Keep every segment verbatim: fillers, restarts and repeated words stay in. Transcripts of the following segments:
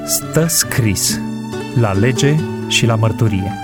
Stă scris la lege și la mărturie.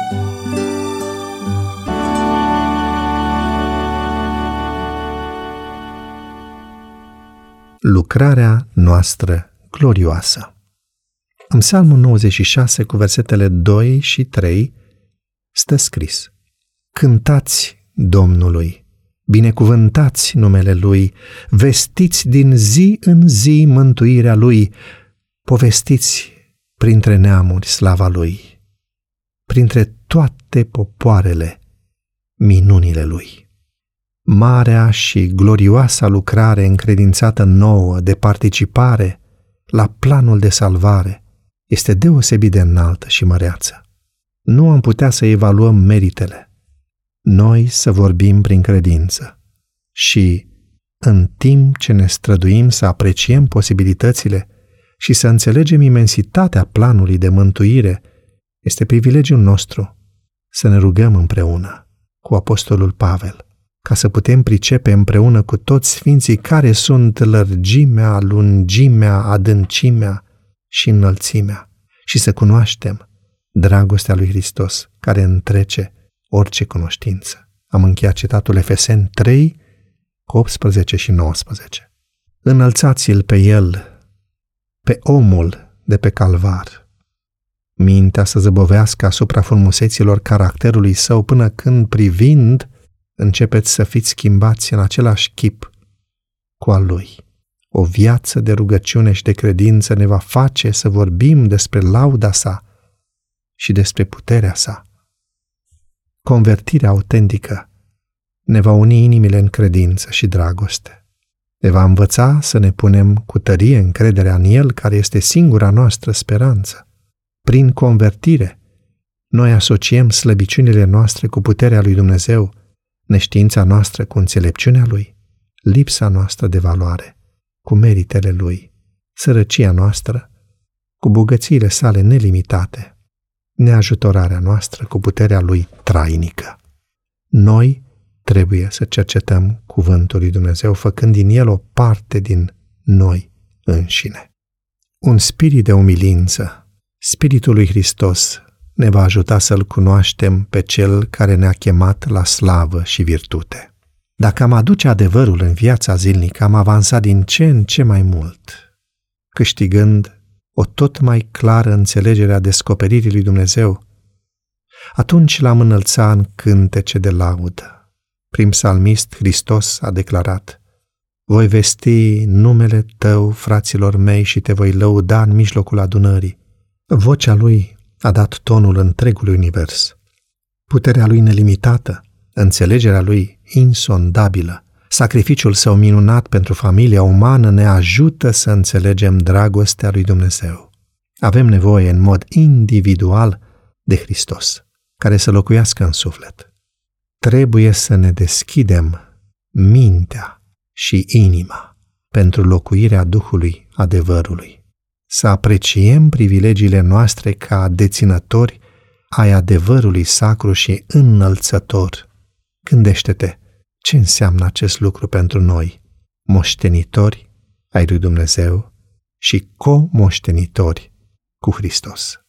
Lucrarea noastră glorioasă. În Psalmul nouăzeci și șase, cu versetele doi și trei, stă scris: Cântați Domnului, binecuvântați numele Lui, vestiți din zi în zi mântuirea Lui, povestiți printre neamuri slava Lui, printre toate popoarele minunile Lui. Marea și glorioasa lucrare încredințată nouă de participare la planul de salvare este deosebit de înaltă și măreață. Nu am putea să evaluăm meritele. Noi să vorbim prin credință și, în timp ce ne străduim să apreciem posibilitățile și să înțelegem imensitatea planului de mântuire, este privilegiul nostru să ne rugăm împreună cu Apostolul Pavel, ca să putem pricepe împreună cu toți sfinții care sunt lărgimea, lungimea, adâncimea și înălțimea și să cunoaștem dragostea lui Hristos care întrece orice cunoștință. Am încheiat citatul Efeseni trei, cu optsprezece și nouăsprezece. Înălțați-l pe el, pe omul de pe calvar, mintea să zăbovească asupra frumuseților caracterului său până când, privind, începeți să fiți schimbați în același chip cu al lui. O viață de rugăciune și de credință ne va face să vorbim despre lauda sa și despre puterea sa. Convertirea autentică ne va uni inimile în credință și dragoste. Ne va învăța să ne punem cu tărie încrederea în El, care este singura noastră speranță. Prin convertire, noi asociem slăbiciunile noastre cu puterea lui Dumnezeu, neștiința noastră cu înțelepciunea Lui, lipsa noastră de valoare cu meritele Lui, sărăcia noastră cu bogățiile sale nelimitate, neajutorarea noastră cu puterea Lui trainică. Noi trebuie să cercetăm cuvântul lui Dumnezeu, făcând din el o parte din noi înșine. Un spirit de umilință, Spiritul lui Hristos, ne va ajuta să-L cunoaștem pe Cel care ne-a chemat la slavă și virtute. Dacă am aduce adevărul în viața zilnică, am avansat din ce în ce mai mult, câștigând o tot mai clară înțelegere a descoperirii lui Dumnezeu. Atunci l-am înălțat în cântece de laudă. Prin psalmist, Hristos a declarat: Voi vesti numele Tău, fraților mei, și Te voi lăuda în mijlocul adunării. Vocea Lui a dat tonul întregului univers. Puterea Lui nelimitată, înțelegerea Lui insondabilă, sacrificiul Său minunat pentru familia umană ne ajută să înțelegem dragostea lui Dumnezeu. Avem nevoie în mod individual de Hristos, care să locuiască în suflet. Trebuie să ne deschidem mintea și inima pentru locuirea Duhului adevărului, să apreciem privilegiile noastre ca deținători ai adevărului sacru și înălțător. Gândește-te ce înseamnă acest lucru pentru noi, moștenitori ai lui Dumnezeu și comoștenitori cu Hristos.